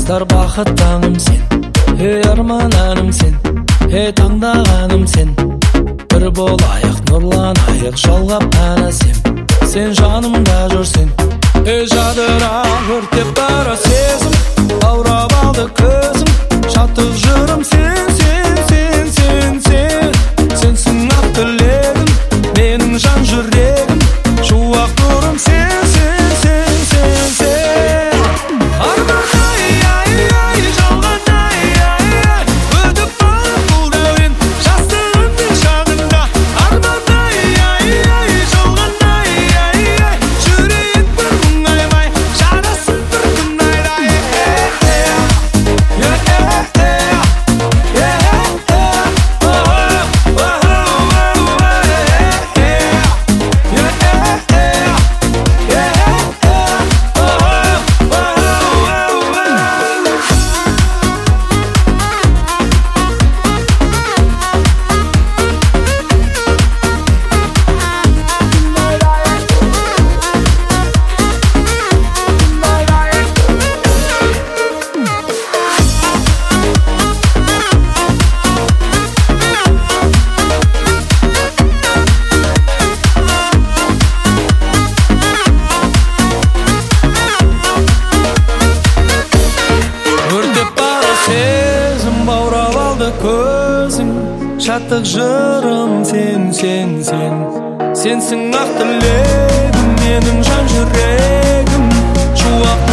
Жастар бақыт таңым сен, арманым сен, таңдағаным сен. Bir болайық, нұрланайық, жалғап әрәсем. Сен жанымда жүрсің, жадырап өртеп бара сезім. Баурап алды көзім, шаттық жырым сен, сен, сен, сен, сен. Сенсің ақ тілегім, менің жан жүрегім. Шуақ нұрым сен, сен, сен, сен, сен. Арман ай, жалған ай, өтіп барып бұл дәурен, жастығымның шағында. Арман ай, жалған ай, жүрейік бір мұңаймай, жарасын бір күн айдай. Көзің, шаттық жырым сен, сен, сен. Сенсің ақ тілегім, менің жан жүрегім. Шуақ